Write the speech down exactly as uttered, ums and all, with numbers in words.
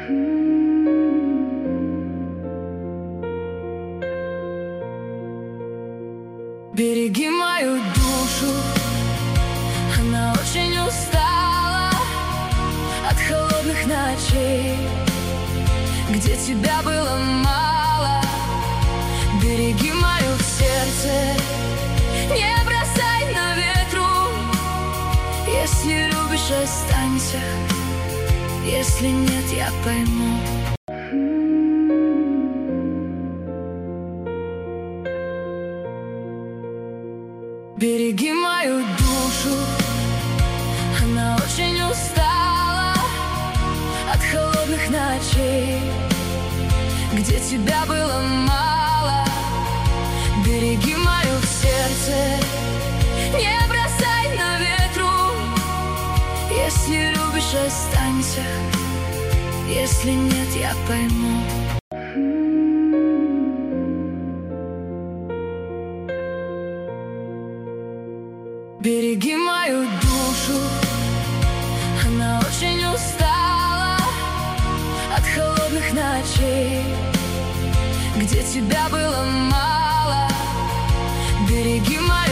Береги мою душу, она очень устала от холодных ночей, где тебя было мало. Береги мое сердце, не бросай на ветру. Если любишь, останься, если нет, я пойму. Береги мою душу, она очень устала от холодных ночей, где тебя было мало. Береги мое сердце, не бросай на ветру. Если любишь, останься, если нет, я пойму. Береги мою душу, она очень устала от холодных ночей, где тебя было мало. Береги мою